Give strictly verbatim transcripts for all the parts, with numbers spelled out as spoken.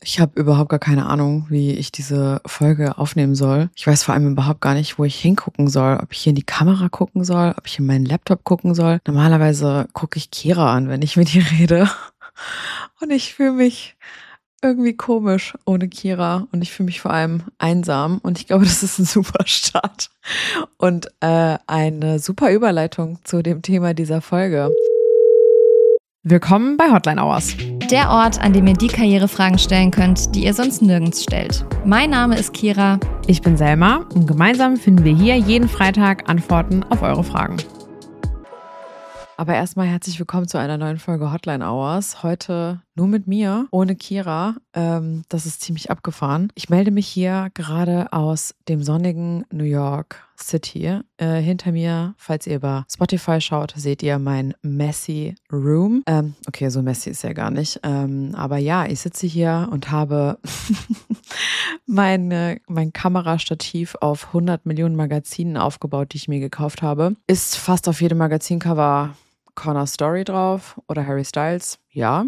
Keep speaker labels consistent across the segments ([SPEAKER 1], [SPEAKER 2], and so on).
[SPEAKER 1] Ich habe überhaupt gar keine Ahnung, wie ich diese Folge aufnehmen soll. Ich weiß vor allem überhaupt gar nicht, wo ich hingucken soll. Ob ich hier in die Kamera gucken soll, ob ich in meinen Laptop gucken soll. Normalerweise gucke ich Kira an, wenn ich mit ihr rede. Und ich fühle mich irgendwie komisch ohne Kira. Und ich fühle mich vor allem einsam. Und ich glaube, das ist ein super Start. Und äh, eine super Überleitung zu dem Thema dieser Folge. Willkommen bei Hotline Hours.
[SPEAKER 2] Der Ort, an dem ihr die Karrierefragen stellen könnt, die ihr sonst nirgends stellt. Mein Name ist Kira.
[SPEAKER 3] Ich bin Selma und gemeinsam finden wir hier jeden Freitag Antworten auf eure Fragen.
[SPEAKER 1] Aber erstmal herzlich willkommen zu einer neuen Folge Hotline Hours. Heute nur mit mir, ohne Kira. Ähm, das ist ziemlich abgefahren. Ich melde mich hier gerade aus dem sonnigen New York City. Äh, hinter mir, falls ihr über Spotify schaut, seht ihr mein messy Room. Ähm, okay, so messy ist ja gar nicht. Ähm, aber ja, ich sitze hier und habe meine, mein Kamerastativ auf hundert Millionen Magazinen aufgebaut, die ich mir gekauft habe. Ist fast auf jedem Magazincover Connor Story drauf oder Harry Styles, ja.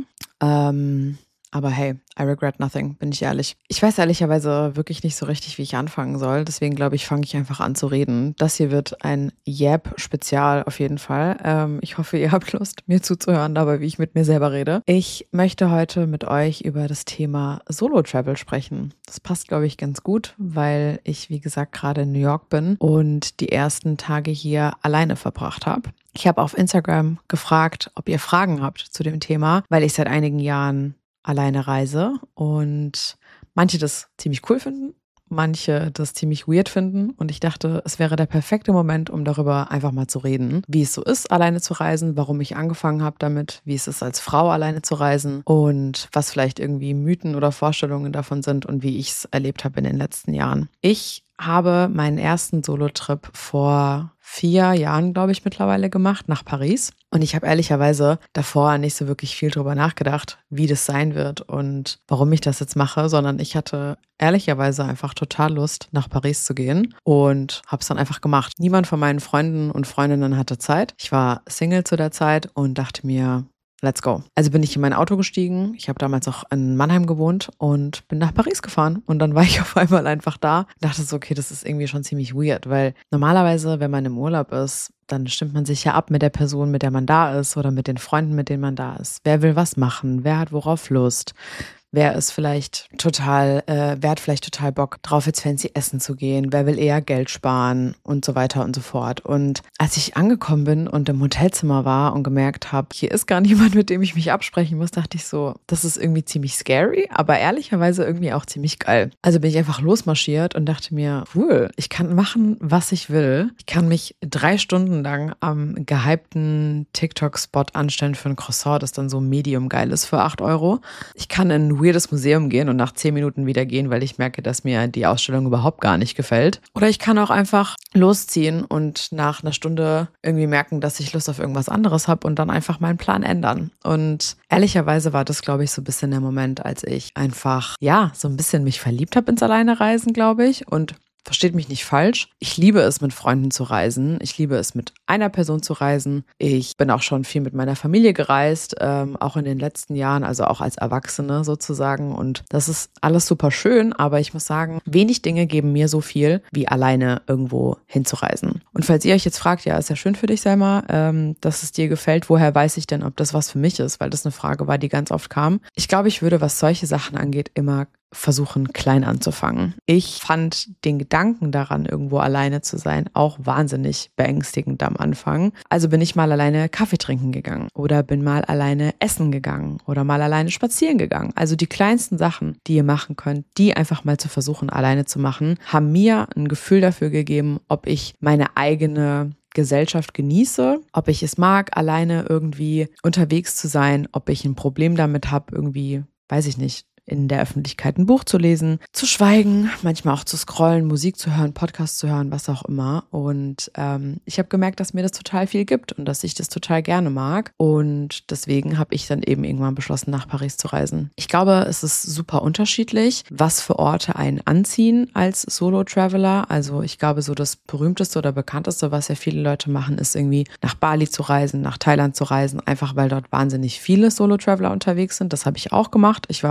[SPEAKER 1] Ähm, aber hey, I regret nothing, bin ich ehrlich. Ich weiß ehrlicherweise wirklich nicht so richtig, wie ich anfangen soll. Deswegen glaube ich, fange ich einfach an zu reden. Das hier wird ein Yap-Spezial auf jeden Fall. Ähm, ich hoffe, ihr habt Lust, mir zuzuhören, dabei, wie ich mit mir selber rede. Ich möchte heute mit euch über das Thema Solo-Travel sprechen. Das passt, glaube ich, ganz gut, weil ich, wie gesagt, gerade in New York bin und die ersten Tage hier alleine verbracht habe. Ich habe auf Instagram gefragt, ob ihr Fragen habt zu dem Thema, weil ich seit einigen Jahren alleine reise und manche das ziemlich cool finden, manche das ziemlich weird finden und ich dachte, es wäre der perfekte Moment, um darüber einfach mal zu reden, wie es so ist, alleine zu reisen, warum ich angefangen habe damit, wie es ist, als Frau alleine zu reisen und was vielleicht irgendwie Mythen oder Vorstellungen davon sind und wie ich es erlebt habe in den letzten Jahren. Ich habe meinen ersten Solo-Trip vor vier Jahren, glaube ich, mittlerweile gemacht, nach Paris. Und ich habe ehrlicherweise davor nicht so wirklich viel drüber nachgedacht, wie das sein wird und warum ich das jetzt mache, sondern ich hatte ehrlicherweise einfach total Lust, nach Paris zu gehen und habe es dann einfach gemacht. Niemand von meinen Freunden und Freundinnen hatte Zeit. Ich war Single zu der Zeit und dachte mir, let's go. Also bin ich in mein Auto gestiegen. Ich habe damals auch in Mannheim gewohnt und bin nach Paris gefahren. Und dann war ich auf einmal einfach da und dachte so, okay, das ist irgendwie schon ziemlich weird, weil normalerweise, wenn man im Urlaub ist, dann stimmt man sich ja ab mit der Person, mit der man da ist oder mit den Freunden, mit denen man da ist. Wer will was machen? Wer hat worauf Lust? Wer ist vielleicht total, äh, wer hat vielleicht total Bock drauf, jetzt fancy essen zu gehen? Wer will eher Geld sparen und so weiter und so fort? Und als ich angekommen bin und im Hotelzimmer war und gemerkt habe, hier ist gar niemand, mit dem ich mich absprechen muss, dachte ich so, das ist irgendwie ziemlich scary, aber ehrlicherweise irgendwie auch ziemlich geil. Also bin ich einfach losmarschiert und dachte mir, cool, ich kann machen, was ich will. Ich kann mich drei Stunden lang am gehypten TikTok-Spot anstellen für ein Croissant, das dann so medium geil ist für acht Euro. Ich kann in weirdes Museum gehen und nach zehn Minuten wieder gehen, weil ich merke, dass mir die Ausstellung überhaupt gar nicht gefällt. Oder ich kann auch einfach losziehen und nach einer Stunde irgendwie merken, dass ich Lust auf irgendwas anderes habe und dann einfach meinen Plan ändern. Und ehrlicherweise war das, glaube ich, so ein bisschen der Moment, als ich einfach, ja, so ein bisschen mich verliebt habe ins Alleinereisen, glaube ich. Und versteht mich nicht falsch. Ich liebe es, mit Freunden zu reisen. Ich liebe es, mit einer Person zu reisen. Ich bin auch schon viel mit meiner Familie gereist, ähm, auch in den letzten Jahren, also auch als Erwachsene sozusagen. Und das ist alles super schön, aber ich muss sagen, wenig Dinge geben mir so viel, wie alleine irgendwo hinzureisen. Und falls ihr euch jetzt fragt, ja, ist ja schön für dich, Selma, ähm, dass es dir gefällt, woher weiß ich denn, ob das was für mich ist? Weil das eine Frage war, die ganz oft kam. Ich glaube, ich würde, was solche Sachen angeht, immer versuchen, klein anzufangen. Ich fand den Gedanken daran, irgendwo alleine zu sein, auch wahnsinnig beängstigend am Anfang. Also bin ich mal alleine Kaffee trinken gegangen oder bin mal alleine essen gegangen oder mal alleine spazieren gegangen. Also die kleinsten Sachen, die ihr machen könnt, die einfach mal zu versuchen, alleine zu machen, haben mir ein Gefühl dafür gegeben, ob ich meine eigene Gesellschaft genieße, ob ich es mag, alleine irgendwie unterwegs zu sein, ob ich ein Problem damit habe, irgendwie, weiß ich nicht, in der Öffentlichkeit ein Buch zu lesen, zu schweigen, manchmal auch zu scrollen, Musik zu hören, Podcast zu hören, was auch immer. Und ähm, ich habe gemerkt, dass mir das total viel gibt und dass ich das total gerne mag. Und deswegen habe ich dann eben irgendwann beschlossen, nach Paris zu reisen. Ich glaube, es ist super unterschiedlich, was für Orte einen anziehen als Solo-Traveler. Also ich glaube, so das berühmteste oder bekannteste, was ja viele Leute machen, ist irgendwie nach Bali zu reisen, nach Thailand zu reisen, einfach weil dort wahnsinnig viele Solo-Traveler unterwegs sind. Das habe ich auch gemacht. Ich war vor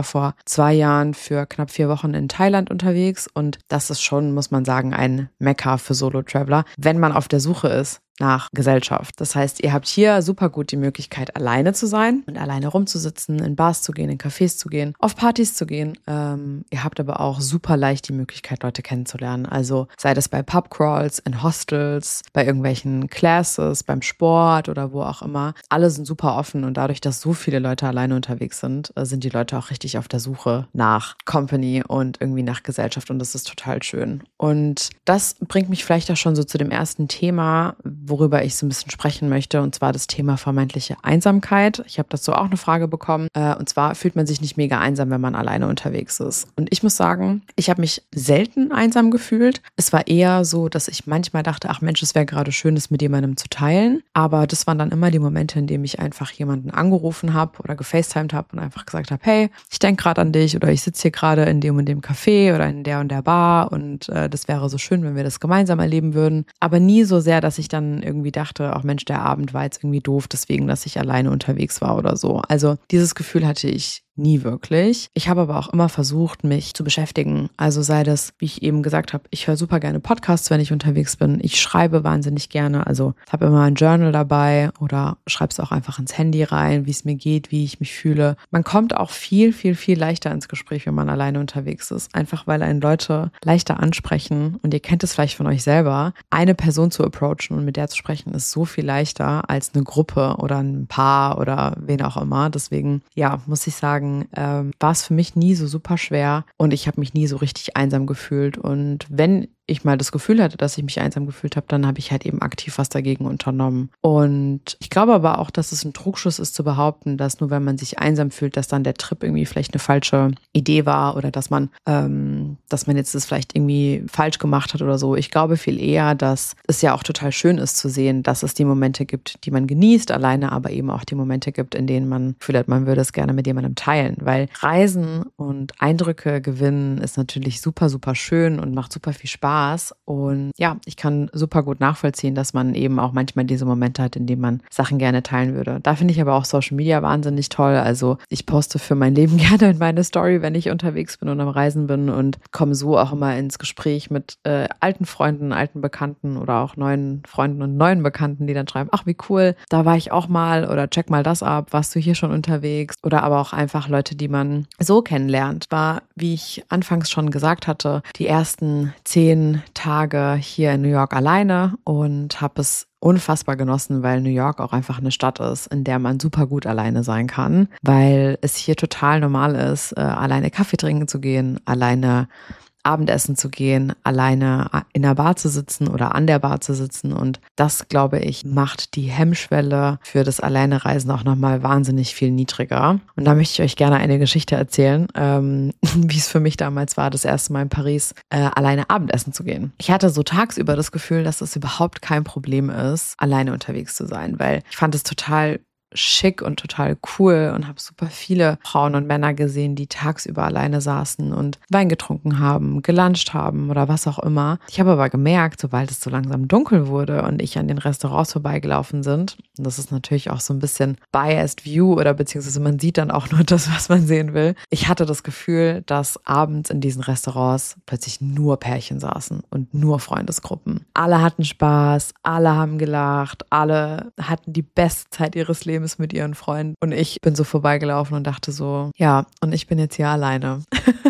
[SPEAKER 1] zwei Jahren für knapp vier Wochen in Thailand unterwegs und das ist schon, muss man sagen, ein Mekka für Solo-Traveler, wenn man auf der Suche ist nach Gesellschaft. Das heißt, ihr habt hier super gut die Möglichkeit, alleine zu sein und alleine rumzusitzen, in Bars zu gehen, in Cafés zu gehen, auf Partys zu gehen. Ähm, ihr habt aber auch super leicht die Möglichkeit, Leute kennenzulernen. Also sei das bei Pubcrawls, in Hostels, bei irgendwelchen Classes, beim Sport oder wo auch immer. Alle sind super offen und dadurch, dass so viele Leute alleine unterwegs sind, sind die Leute auch richtig auf der Suche nach Company und irgendwie nach Gesellschaft und das ist total schön. Und das bringt mich vielleicht auch schon so zu dem ersten Thema, worüber ich so ein bisschen sprechen möchte, und zwar das Thema vermeintliche Einsamkeit. Ich habe dazu auch eine Frage bekommen. Äh, und zwar fühlt man sich nicht mega einsam, wenn man alleine unterwegs ist. Und ich muss sagen, ich habe mich selten einsam gefühlt. Es war eher so, dass ich manchmal dachte, ach Mensch, es wäre gerade schön, es mit jemandem zu teilen. Aber das waren dann immer die Momente, in denen ich einfach jemanden angerufen habe oder gefacetimed habe und einfach gesagt habe, hey, ich denke gerade an dich oder ich sitze hier gerade in dem und dem Café oder in der und der Bar und äh, das wäre so schön, wenn wir das gemeinsam erleben würden. Aber nie so sehr, dass ich dann irgendwie dachte, ach Mensch, der Abend war jetzt irgendwie doof, deswegen, dass ich alleine unterwegs war oder so. Also dieses Gefühl hatte ich nie wirklich. Ich habe aber auch immer versucht, mich zu beschäftigen. Also sei das, wie ich eben gesagt habe, ich höre super gerne Podcasts, wenn ich unterwegs bin. Ich schreibe wahnsinnig gerne. Also ich habe immer ein Journal dabei oder schreibe es auch einfach ins Handy rein, wie es mir geht, wie ich mich fühle. Man kommt auch viel, viel, viel leichter ins Gespräch, wenn man alleine unterwegs ist. Einfach weil einen Leute leichter ansprechen. Und ihr kennt es vielleicht von euch selber. Eine Person zu approachen und mit der zu sprechen, ist so viel leichter als eine Gruppe oder ein Paar oder wen auch immer. Deswegen, ja, muss ich sagen, Ähm, war es für mich nie so super schwer und ich habe mich nie so richtig einsam gefühlt. Und wenn ich mal das Gefühl hatte, dass ich mich einsam gefühlt habe, dann habe ich halt eben aktiv was dagegen unternommen. Und ich glaube aber auch, dass es ein Trugschluss ist zu behaupten, dass nur wenn man sich einsam fühlt, dass dann der Trip irgendwie vielleicht eine falsche Idee war oder dass man, ähm, dass man jetzt das vielleicht irgendwie falsch gemacht hat oder so. Ich glaube viel eher, dass es ja auch total schön ist zu sehen, dass es die Momente gibt, die man genießt alleine, aber eben auch die Momente gibt, in denen man fühlt, man würde es gerne mit jemandem teilen. Weil Reisen und Eindrücke gewinnen ist natürlich super, super schön und macht super viel Spaß. Und ja, ich kann super gut nachvollziehen, dass man eben auch manchmal diese Momente hat, in denen man Sachen gerne teilen würde. Da finde ich aber auch Social Media wahnsinnig toll. Also ich poste für mein Leben gerne in meine Story, wenn ich unterwegs bin und am Reisen bin und komme so auch immer ins Gespräch mit äh, alten Freunden, alten Bekannten oder auch neuen Freunden und neuen Bekannten, die dann schreiben, ach wie cool, da war ich auch mal oder check mal das ab, warst du hier schon unterwegs? Oder aber auch einfach Leute, die man so kennenlernt. War, wie ich anfangs schon gesagt hatte, die ersten zehn Tage hier in New York alleine und habe es unfassbar genossen, weil New York auch einfach eine Stadt ist, in der man super gut alleine sein kann, weil es hier total normal ist, äh, alleine Kaffee trinken zu gehen, alleine Abendessen zu gehen, alleine in der Bar zu sitzen oder an der Bar zu sitzen. Und das, glaube ich, macht die Hemmschwelle für das Alleinereisen auch nochmal wahnsinnig viel niedriger. Und da möchte ich euch gerne eine Geschichte erzählen, ähm, wie es für mich damals war, das erste Mal in Paris äh, alleine Abendessen zu gehen. Ich hatte so tagsüber das Gefühl, dass es überhaupt kein Problem ist, alleine unterwegs zu sein, weil ich fand es total schick und total cool und habe super viele Frauen und Männer gesehen, die tagsüber alleine saßen und Wein getrunken haben, geluncht haben oder was auch immer. Ich habe aber gemerkt, sobald es so langsam dunkel wurde und ich an den Restaurants vorbeigelaufen sind, und das ist natürlich auch so ein bisschen biased view oder beziehungsweise man sieht dann auch nur das, was man sehen will. Ich hatte das Gefühl, dass abends in diesen Restaurants plötzlich nur Pärchen saßen und nur Freundesgruppen. Alle hatten Spaß, alle haben gelacht, alle hatten die beste Zeit ihres Lebens mit ihren Freunden. Und ich bin so vorbeigelaufen und dachte so, ja, und ich bin jetzt hier alleine.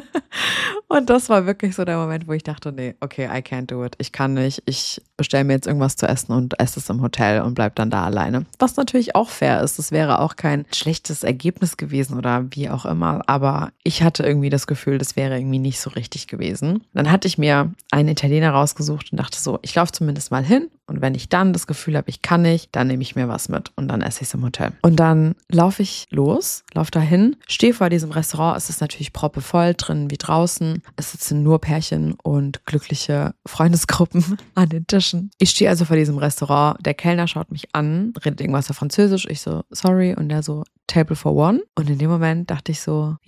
[SPEAKER 1] Und das war wirklich so der Moment, wo ich dachte, nee, okay, I can't do it. Ich kann nicht. Ich bestelle mir jetzt irgendwas zu essen und esse es im Hotel und bleib dann da alleine. Was natürlich auch fair ist. Das wäre auch kein schlechtes Ergebnis gewesen oder wie auch immer. Aber ich hatte irgendwie das Gefühl, das wäre irgendwie nicht so richtig gewesen. Dann hatte ich mir einen Italiener rausgesucht und dachte so, ich laufe zumindest mal hin. Und wenn ich dann das Gefühl habe, ich kann nicht, dann nehme ich mir was mit und dann esse ich es im Hotel. Und dann laufe ich los, laufe dahin, stehe vor diesem Restaurant. Es ist natürlich proppevoll, drinnen wie draußen. Es sitzen nur Pärchen und glückliche Freundesgruppen an den Tischen. Ich stehe also vor diesem Restaurant. Der Kellner schaut mich an, redet irgendwas auf Französisch. Ich so, sorry. Und der so, table for one. Und in dem Moment dachte ich so, yes,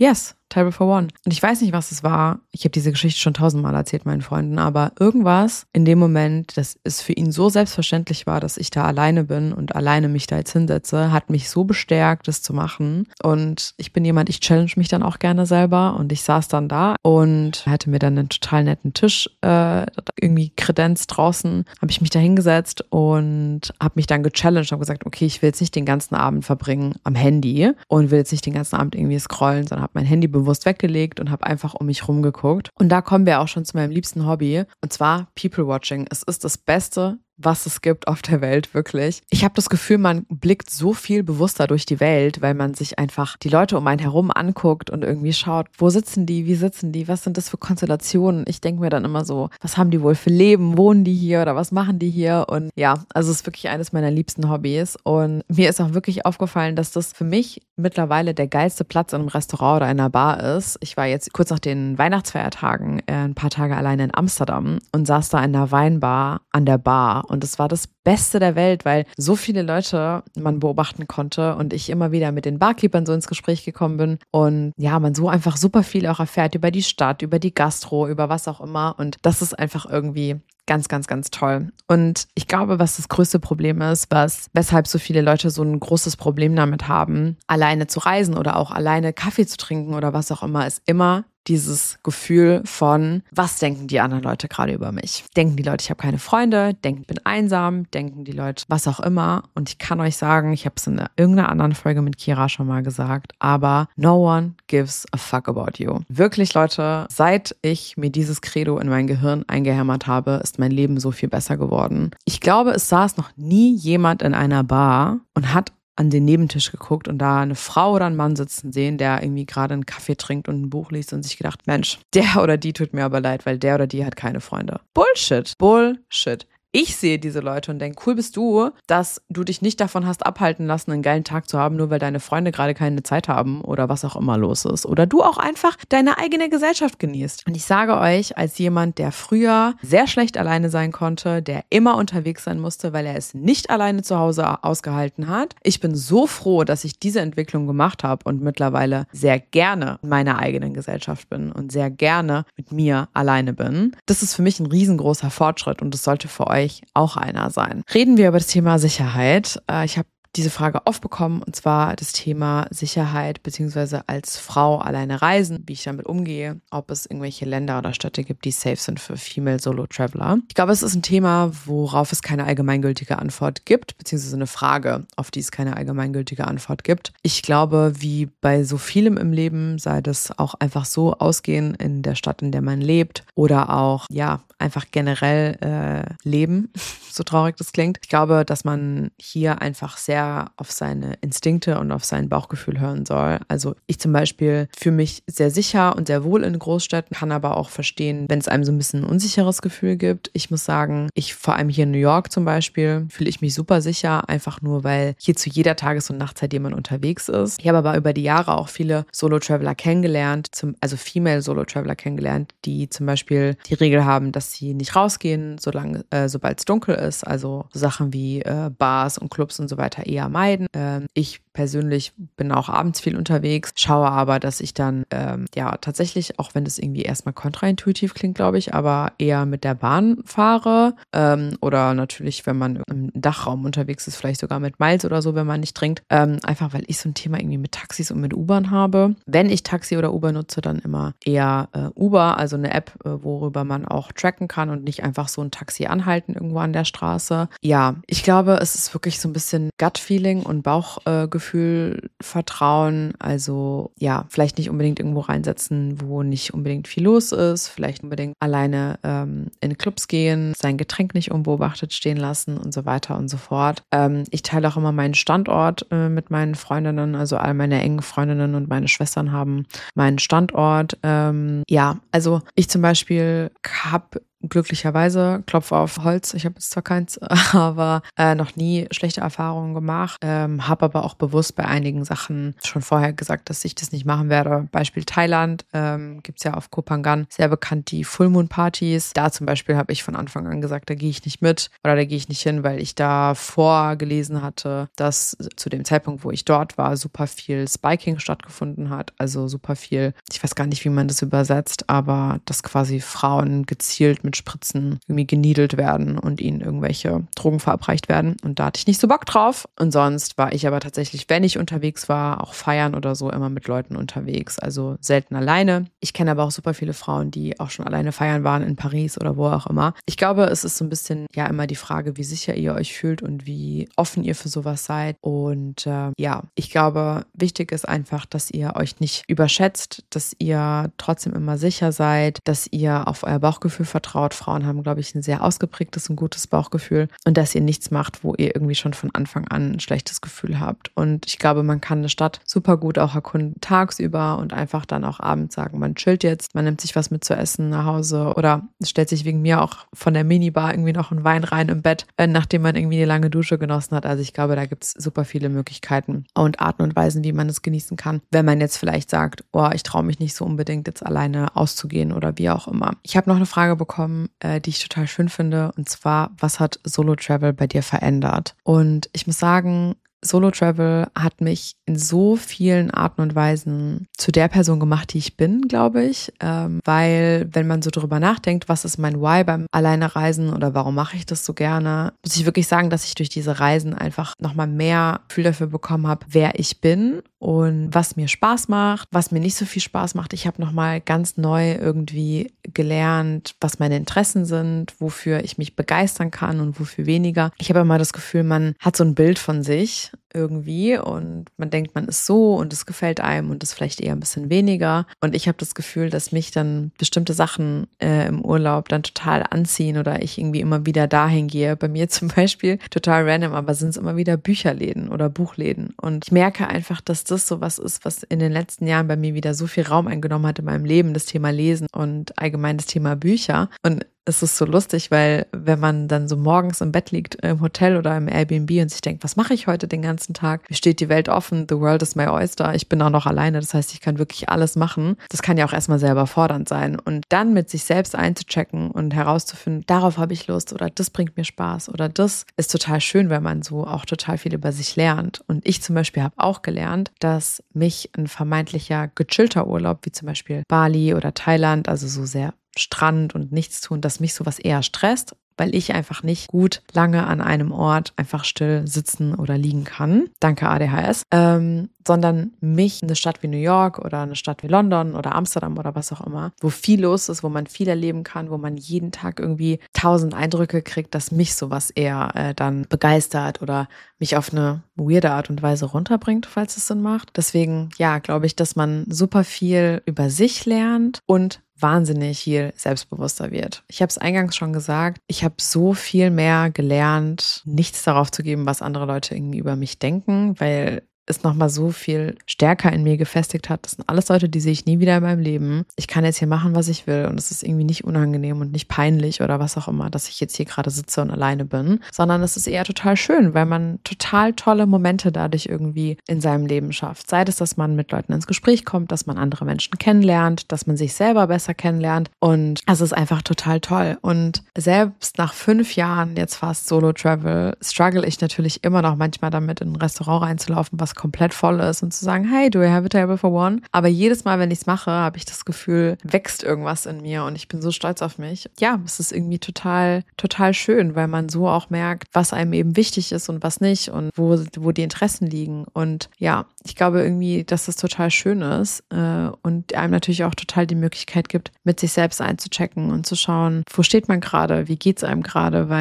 [SPEAKER 1] Table for One. Und ich weiß nicht, was es war. Ich habe diese Geschichte schon tausendmal erzählt meinen Freunden, aber irgendwas in dem Moment, dass es für ihn so selbstverständlich war, dass ich da alleine bin und alleine mich da jetzt hinsetze, hat mich so bestärkt, das zu machen. Und ich bin jemand, ich challenge mich dann auch gerne selber und ich saß dann da und hatte mir dann einen total netten Tisch äh, irgendwie kredenzt draußen, habe ich mich da hingesetzt und habe mich dann gechallenged, habe gesagt, okay, ich will jetzt nicht den ganzen Abend verbringen am Handy und will jetzt nicht den ganzen Abend irgendwie scrollen, sondern habe mein Handy bewusst weggelegt und habe einfach um mich rumgeguckt. Und da kommen wir auch schon zu meinem liebsten Hobby, und zwar People Watching. Es ist das Beste, was es gibt auf der Welt, wirklich. Ich habe das Gefühl, man blickt so viel bewusster durch die Welt, weil man sich einfach die Leute um einen herum anguckt und irgendwie schaut, wo sitzen die, wie sitzen die, was sind das für Konstellationen? Ich denke mir dann immer so, was haben die wohl für Leben? Wohnen die hier oder was machen die hier? Und ja, also es ist wirklich eines meiner liebsten Hobbys. Und mir ist auch wirklich aufgefallen, dass das für mich mittlerweile der geilste Platz in einem Restaurant oder einer Bar ist. Ich war jetzt kurz nach den Weihnachtsfeiertagen äh, ein paar Tage alleine in Amsterdam und saß da in einer Weinbar an der Bar. Und es war das Beste der Welt, weil so viele Leute man beobachten konnte und ich immer wieder mit den Barkeepern so ins Gespräch gekommen bin und ja, man so einfach super viel auch erfährt über die Stadt, über die Gastro, über was auch immer, und das ist einfach irgendwie ganz, ganz, ganz toll. Und ich glaube, was das größte Problem ist, was, weshalb so viele Leute so ein großes Problem damit haben, alleine zu reisen oder auch alleine Kaffee zu trinken oder was auch immer, ist immer dieses Gefühl von, was denken die anderen Leute gerade über mich? Denken die Leute, ich habe keine Freunde? Denken, ich bin einsam? Denken die Leute, was auch immer? Und ich kann euch sagen, ich habe es in irgendeiner anderen Folge mit Kira schon mal gesagt, aber no one gives a fuck about you. Wirklich, Leute, seit ich mir dieses Credo in mein Gehirn eingehämmert habe, ist mein Leben so viel besser geworden. Ich glaube, es saß noch nie jemand in einer Bar und hat an den Nebentisch geguckt und da eine Frau oder einen Mann sitzen sehen, der irgendwie gerade einen Kaffee trinkt und ein Buch liest und sich gedacht, Mensch, der oder die tut mir aber leid, weil der oder die hat keine Freunde. Bullshit. Bullshit. Ich sehe diese Leute und denke, cool bist du, dass du dich nicht davon hast abhalten lassen, einen geilen Tag zu haben, nur weil deine Freunde gerade keine Zeit haben oder was auch immer los ist. Oder du auch einfach deine eigene Gesellschaft genießt. Und ich sage euch, als jemand, der früher sehr schlecht alleine sein konnte, der immer unterwegs sein musste, weil er es nicht alleine zu Hause ausgehalten hat, ich bin so froh, dass ich diese Entwicklung gemacht habe und mittlerweile sehr gerne in meiner eigenen Gesellschaft bin und sehr gerne mit mir alleine bin. Das ist für mich ein riesengroßer Fortschritt und das sollte für euch auch einer sein. Reden wir über das Thema Sicherheit. Ich habe diese Frage oft bekommen, und zwar das Thema Sicherheit beziehungsweise als Frau alleine reisen, wie ich damit umgehe, ob es irgendwelche Länder oder Städte gibt, die safe sind für Female Solo Traveler. Ich glaube, es ist ein Thema, worauf es keine allgemeingültige Antwort gibt, beziehungsweise eine Frage, auf die es keine allgemeingültige Antwort gibt. Ich glaube, wie bei so vielem im Leben, sei das auch einfach so ausgehen in der Stadt, in der man lebt, oder auch, ja, einfach generell äh, leben, so traurig das klingt. Ich glaube, dass man hier einfach sehr auf seine Instinkte und auf sein Bauchgefühl hören soll. Also ich zum Beispiel fühle mich sehr sicher und sehr wohl in Großstädten, kann aber auch verstehen, wenn es einem so ein bisschen ein unsicheres Gefühl gibt. Ich muss sagen, ich vor allem hier in New York zum Beispiel, fühle ich mich super sicher, einfach nur, weil hier zu jeder Tages- und Nachtzeit jemand unterwegs ist. Ich habe aber über die Jahre auch viele Solo-Traveler kennengelernt, zum, also Female Solo-Traveler kennengelernt, die zum Beispiel die Regel haben, dass sie nicht rausgehen, solange, äh, sobald es dunkel ist. Also so Sachen wie äh, Bars und Clubs und so weiter eher meiden. Ähm, ich persönlich bin auch abends viel unterwegs, schaue aber, dass ich dann ähm, ja tatsächlich, auch wenn das irgendwie erstmal kontraintuitiv klingt, glaube ich, aber eher mit der Bahn fahre ähm, oder natürlich, wenn man im Dachraum unterwegs ist, vielleicht sogar mit Miles oder so, wenn man nicht trinkt. Ähm, einfach, weil ich so ein Thema irgendwie mit Taxis und mit U-Bahn habe. Wenn ich Taxi oder Uber nutze, dann immer eher äh, Uber, also eine App, äh, worüber man auch tracken kann und nicht einfach so ein Taxi anhalten irgendwo an der Straße. Ja, ich glaube, es ist wirklich so ein bisschen Gut-Feeling und Bauchgefühl, äh, Vertrauen. Also ja, vielleicht nicht unbedingt irgendwo reinsetzen, wo nicht unbedingt viel los ist. Vielleicht unbedingt alleine ähm, in Clubs gehen, sein Getränk nicht unbeobachtet stehen lassen und so weiter und so fort. Ähm, ich teile auch immer meinen Standort äh, mit meinen Freundinnen, also all meine engen Freundinnen und meine Schwestern haben meinen Standort. Ähm, ja, also ich zum Beispiel habe glücklicherweise, Klopf auf Holz, ich habe jetzt zwar keins, aber äh, noch nie schlechte Erfahrungen gemacht, ähm, habe aber auch bewusst bei einigen Sachen schon vorher gesagt, dass ich das nicht machen werde. Beispiel Thailand, ähm, gibt es ja auf Koh Phangan sehr bekannt die Full Moon Partys. Da zum Beispiel habe ich von Anfang an gesagt, da gehe ich nicht mit oder da gehe ich nicht hin, weil ich da vorgelesen hatte, dass zu dem Zeitpunkt, wo ich dort war, super viel Spiking stattgefunden hat, also super viel, ich weiß gar nicht, wie man das übersetzt, aber dass quasi Frauen gezielt mit Spritzen irgendwie geniedelt werden und ihnen irgendwelche Drogen verabreicht werden. Und da hatte ich nicht so Bock drauf. Und sonst war ich aber tatsächlich, wenn ich unterwegs war, auch feiern oder so, immer mit Leuten unterwegs. Also selten alleine. Ich kenne aber auch super viele Frauen, die auch schon alleine feiern waren in Paris oder wo auch immer. Ich glaube, es ist so ein bisschen ja immer die Frage, wie sicher ihr euch fühlt und wie offen ihr für sowas seid. Und äh, ja, ich glaube, wichtig ist einfach, dass ihr euch nicht überschätzt, dass ihr trotzdem immer sicher seid, dass ihr auf euer Bauchgefühl vertraut. Frauen haben, glaube ich, ein sehr ausgeprägtes und gutes Bauchgefühl und dass ihr nichts macht, wo ihr irgendwie schon von Anfang an ein schlechtes Gefühl habt. Und ich glaube, man kann eine Stadt super gut auch erkunden tagsüber und einfach dann auch abends sagen, man chillt jetzt, man nimmt sich was mit zu essen nach Hause oder stellt sich wegen mir auch von der Minibar irgendwie noch einen Wein rein im Bett, nachdem man irgendwie eine lange Dusche genossen hat. Also ich glaube, da gibt es super viele Möglichkeiten und Arten und Weisen, wie man es genießen kann, wenn man jetzt vielleicht sagt, oh, ich traue mich nicht so unbedingt jetzt alleine auszugehen oder wie auch immer. Ich habe noch eine Frage bekommen, äh, die ich total schön finde, und zwar, was hat Solo-Travel bei dir verändert? Und ich muss sagen, Solo-Travel hat mich in so vielen Arten und Weisen zu der Person gemacht, die ich bin, glaube ich. Ähm, weil, wenn man so drüber nachdenkt, was ist mein Why beim Alleinereisen oder warum mache ich das so gerne, muss ich wirklich sagen, dass ich durch diese Reisen einfach nochmal mehr Gefühl dafür bekommen habe, wer ich bin und was mir Spaß macht, was mir nicht so viel Spaß macht. Ich habe nochmal ganz neu irgendwie gelernt, was meine Interessen sind, wofür ich mich begeistern kann und wofür weniger. Ich habe immer das Gefühl, man hat so ein Bild von sich irgendwie und man denkt, man ist so und es gefällt einem und es vielleicht eher ein bisschen weniger. Und ich habe das Gefühl, dass mich dann bestimmte Sachen äh, im Urlaub dann total anziehen oder ich irgendwie immer wieder dahin gehe. Bei mir zum Beispiel, total random, aber sind es immer wieder Bücherläden oder Buchläden. Und ich merke einfach, dass das so was ist, was in den letzten Jahren bei mir wieder so viel Raum eingenommen hat in meinem Leben, das Thema Lesen und allgemein das Thema Bücher. Und es ist so lustig, weil wenn man dann so morgens im Bett liegt im Hotel oder im Airbnb und sich denkt, was mache ich heute den ganzen Tag? Mir steht die Welt offen, the world is my oyster. Ich bin auch noch alleine, das heißt, ich kann wirklich alles machen. Das kann ja auch erstmal selber fordernd sein. Und dann mit sich selbst einzuchecken und herauszufinden, darauf habe ich Lust oder das bringt mir Spaß oder das ist total schön, weil man so auch total viel über sich lernt. Und ich zum Beispiel habe auch gelernt, dass mich ein vermeintlicher gechillter Urlaub, wie zum Beispiel Bali oder Thailand, also so sehr Strand und nichts tun, dass mich sowas eher stresst, weil ich einfach nicht gut lange an einem Ort einfach still sitzen oder liegen kann. Danke A D H S. Ähm, sondern mich eine Stadt wie New York oder eine Stadt wie London oder Amsterdam oder was auch immer, wo viel los ist, wo man viel erleben kann, wo man jeden Tag irgendwie tausend Eindrücke kriegt, dass mich sowas eher äh, dann begeistert oder mich auf eine weirde Art und Weise runterbringt, falls es Sinn macht. Deswegen, ja, glaube ich, dass man super viel über sich lernt und wahnsinnig viel selbstbewusster wird. Ich habe es eingangs schon gesagt, ich habe so viel mehr gelernt, nichts darauf zu geben, was andere Leute irgendwie über mich denken, weil es nochmal so viel stärker in mir gefestigt hat. Das sind alles Leute, die sehe ich nie wieder in meinem Leben. Ich kann jetzt hier machen, was ich will und es ist irgendwie nicht unangenehm und nicht peinlich oder was auch immer, dass ich jetzt hier gerade sitze und alleine bin, sondern es ist eher total schön, weil man total tolle Momente dadurch irgendwie in seinem Leben schafft. Sei es, dass man mit Leuten ins Gespräch kommt, dass man andere Menschen kennenlernt, dass man sich selber besser kennenlernt und es ist einfach total toll. Und selbst nach fünf Jahren jetzt fast Solo-Travel struggle ich natürlich immer noch manchmal damit, in ein Restaurant reinzulaufen, was komplett voll ist und zu sagen, hey, do you have a table for one? Aber jedes Mal, wenn ich es mache, habe ich das Gefühl, wächst irgendwas in mir und ich bin so stolz auf mich. Ja, es ist irgendwie total, total schön, weil man so auch merkt, was einem eben wichtig ist und was nicht und wo, wo die Interessen liegen. Und ja, ich glaube irgendwie, dass das total schön ist äh, und einem natürlich auch total die Möglichkeit gibt, mit sich selbst einzuchecken und zu schauen, wo steht man gerade, wie geht's einem gerade, weil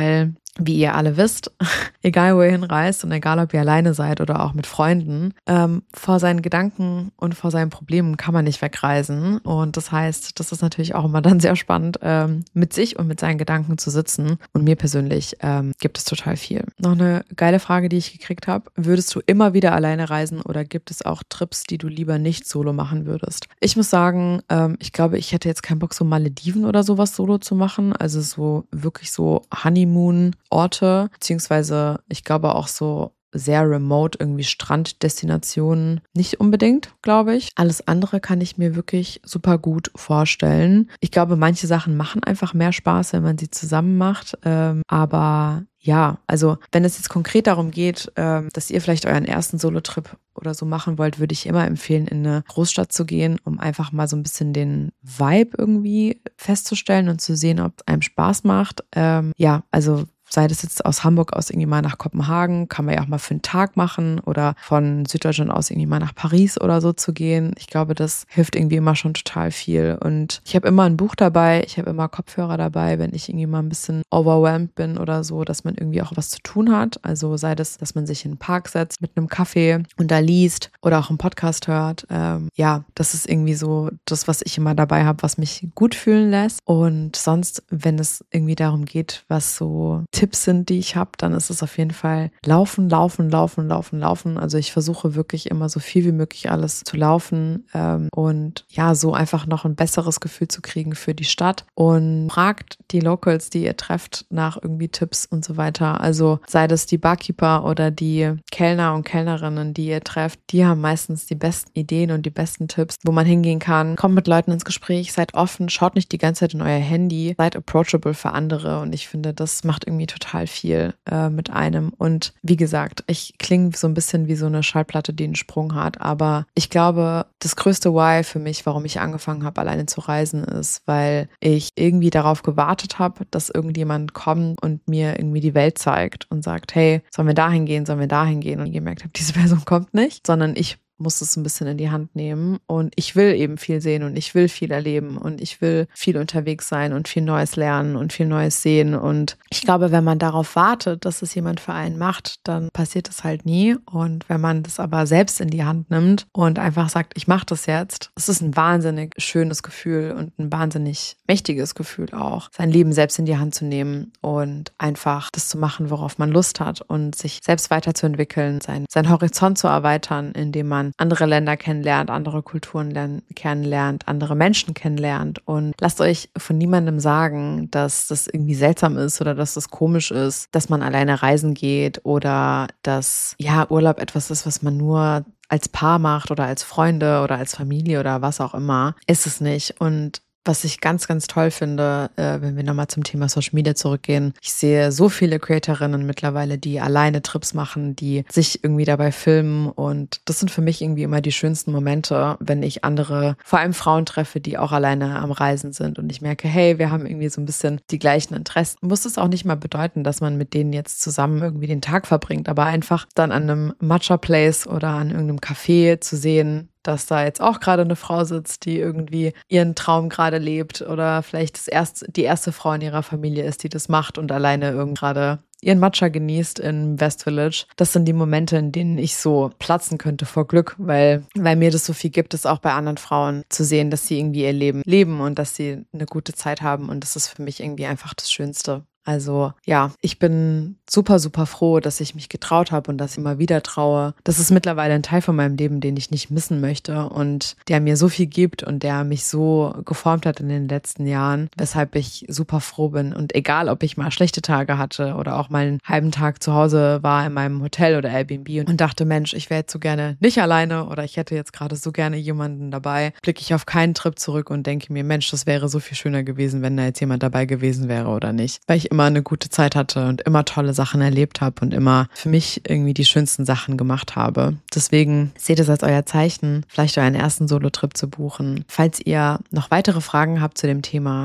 [SPEAKER 1] wie ihr alle wisst, egal wo ihr hinreist und egal ob ihr alleine seid oder auch mit Freunden, ähm, vor seinen Gedanken und vor seinen Problemen kann man nicht wegreisen. Und das heißt, das ist natürlich auch immer dann sehr spannend, ähm, mit sich und mit seinen Gedanken zu sitzen. Und mir persönlich ähm, gibt es total viel. Noch eine geile Frage, die ich gekriegt habe. Würdest du immer wieder alleine reisen oder gibt es auch Trips, die du lieber nicht solo machen würdest? Ich muss sagen, ähm, ich glaube, ich hätte jetzt keinen Bock, so Malediven oder sowas solo zu machen. Also so wirklich so Honeymoon-Orte, beziehungsweise ich glaube auch so sehr remote, irgendwie Stranddestinationen nicht unbedingt, glaube ich. Alles andere kann ich mir wirklich super gut vorstellen. Ich glaube, manche Sachen machen einfach mehr Spaß, wenn man sie zusammen macht. Ähm, aber ja, also wenn es jetzt konkret darum geht, ähm, dass ihr vielleicht euren ersten Solo-Trip oder so machen wollt, würde ich immer empfehlen, in eine Großstadt zu gehen, um einfach mal so ein bisschen den Vibe irgendwie festzustellen und zu sehen, ob es einem Spaß macht. Ähm, ja, also sei das jetzt aus Hamburg aus irgendwie mal nach Kopenhagen, kann man ja auch mal für einen Tag machen oder von Süddeutschland aus irgendwie mal nach Paris oder so zu gehen. Ich glaube, das hilft irgendwie immer schon total viel. Und ich habe immer ein Buch dabei, ich habe immer Kopfhörer dabei, wenn ich irgendwie mal ein bisschen overwhelmed bin oder so, dass man irgendwie auch was zu tun hat. Also sei das, dass man sich in den Park setzt mit einem Kaffee und da liest oder auch einen Podcast hört. Ähm, ja, das ist irgendwie so das, was ich immer dabei habe, was mich gut fühlen lässt. Und sonst, wenn es irgendwie darum geht, was so Tipps sind, die ich habe, dann ist es auf jeden Fall laufen, laufen, laufen, laufen, laufen. Also ich versuche wirklich immer so viel wie möglich alles zu laufen ähm, und ja, so einfach noch ein besseres Gefühl zu kriegen für die Stadt. Und fragt die Locals, die ihr trefft, nach irgendwie Tipps und so weiter. Also sei das die Barkeeper oder die Kellner und Kellnerinnen, die ihr trefft, die haben meistens die besten Ideen und die besten Tipps, wo man hingehen kann. Kommt mit Leuten ins Gespräch, seid offen, schaut nicht die ganze Zeit in euer Handy, seid approachable für andere und ich finde, das macht irgendwie total viel äh, mit einem. Und wie gesagt, ich klinge so ein bisschen wie so eine Schallplatte, die einen Sprung hat. Aber ich glaube, das größte Why für mich, warum ich angefangen habe, alleine zu reisen, ist, weil ich irgendwie darauf gewartet habe, dass irgendjemand kommt und mir irgendwie die Welt zeigt und sagt, hey, sollen wir dahin gehen, sollen wir dahin gehen? Und ich gemerkt habe, diese Person kommt nicht, sondern ich muss es ein bisschen in die Hand nehmen und ich will eben viel sehen und ich will viel erleben und ich will viel unterwegs sein und viel Neues lernen und viel Neues sehen und ich glaube, wenn man darauf wartet, dass es jemand für einen macht, dann passiert es halt nie und wenn man das aber selbst in die Hand nimmt und einfach sagt, ich mache das jetzt, es ist ein wahnsinnig schönes Gefühl und ein wahnsinnig mächtiges Gefühl auch, sein Leben selbst in die Hand zu nehmen und einfach das zu machen, worauf man Lust hat und sich selbst weiterzuentwickeln, sein, sein Horizont zu erweitern, indem man andere Länder kennenlernt, andere Kulturen lernen, kennenlernt, andere Menschen kennenlernt und lasst euch von niemandem sagen, dass das irgendwie seltsam ist oder dass das komisch ist, dass man alleine reisen geht oder dass ja Urlaub etwas ist, was man nur als Paar macht oder als Freunde oder als Familie oder was auch immer. Ist es nicht und was ich ganz, ganz toll finde, äh, wenn wir nochmal zum Thema Social Media zurückgehen. Ich sehe so viele Creatorinnen mittlerweile, die alleine Trips machen, die sich irgendwie dabei filmen und das sind für mich irgendwie immer die schönsten Momente, wenn ich andere, vor allem Frauen treffe, die auch alleine am Reisen sind und ich merke, hey, wir haben irgendwie so ein bisschen die gleichen Interessen. Muss es auch nicht mal bedeuten, dass man mit denen jetzt zusammen irgendwie den Tag verbringt, aber einfach dann an einem Matcha Place oder an irgendeinem Café zu sehen, dass da jetzt auch gerade eine Frau sitzt, die irgendwie ihren Traum gerade lebt oder vielleicht das erste, die erste Frau in ihrer Familie ist, die das macht und alleine irgendwie gerade ihren Matcha genießt in West Village. Das sind die Momente, in denen ich so platzen könnte vor Glück, weil, weil mir das so viel gibt, es auch bei anderen Frauen zu sehen, dass sie irgendwie ihr Leben leben und dass sie eine gute Zeit haben und das ist für mich irgendwie einfach das Schönste. Also ja, ich bin super, super froh, dass ich mich getraut habe und dass ich immer wieder traue. Das ist mittlerweile ein Teil von meinem Leben, den ich nicht missen möchte und der mir so viel gibt und der mich so geformt hat in den letzten Jahren, weshalb ich super froh bin. Und egal, ob ich mal schlechte Tage hatte oder auch mal einen halben Tag zu Hause war in meinem Hotel oder Airbnb und dachte, Mensch, ich wäre jetzt so gerne nicht alleine oder ich hätte jetzt gerade so gerne jemanden dabei, blicke ich auf keinen Trip zurück und denke mir, Mensch, das wäre so viel schöner gewesen, wenn da jetzt jemand dabei gewesen wäre oder nicht. Weil ich immer eine gute Zeit hatte und immer tolle Sachen erlebt habe und immer für mich irgendwie die schönsten Sachen gemacht habe. Deswegen seht es als euer Zeichen, vielleicht euren ersten Solo-Trip zu buchen. Falls ihr noch weitere Fragen habt zu dem Thema,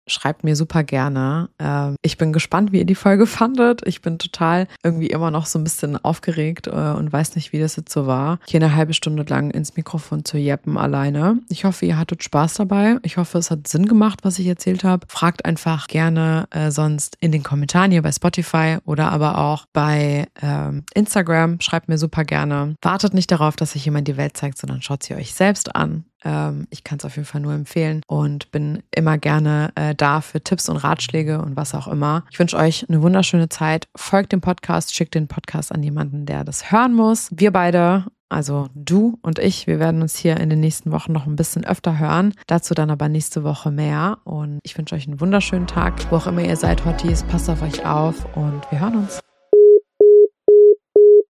[SPEAKER 1] schreibt mir super gerne. Ähm, ich bin gespannt, wie ihr die Folge fandet. Ich bin total irgendwie immer noch so ein bisschen aufgeregt äh, und weiß nicht, wie das jetzt so war, hier eine halbe Stunde lang ins Mikrofon zu jeppen alleine. Ich hoffe, ihr hattet Spaß dabei. Ich hoffe, es hat Sinn gemacht, was ich erzählt habe. Fragt einfach gerne äh, sonst in den Kommentaren hier bei Spotify oder aber auch bei ähm, Instagram. Schreibt mir super gerne. Wartet nicht darauf, dass sich jemand die Welt zeigt, sondern schaut sie euch selbst an. Ähm, ich kann es auf jeden Fall nur empfehlen und bin immer gerne äh, da für Tipps und Ratschläge und was auch immer. Ich wünsche euch eine wunderschöne Zeit. Folgt dem Podcast, schickt den Podcast an jemanden, der das hören muss. Wir beide, also du und ich, wir werden uns hier in den nächsten Wochen noch ein bisschen öfter hören. Dazu dann aber nächste Woche mehr. Und ich wünsche euch einen wunderschönen Tag. Wo auch immer ihr seid, Hotties, passt auf euch auf und wir hören uns.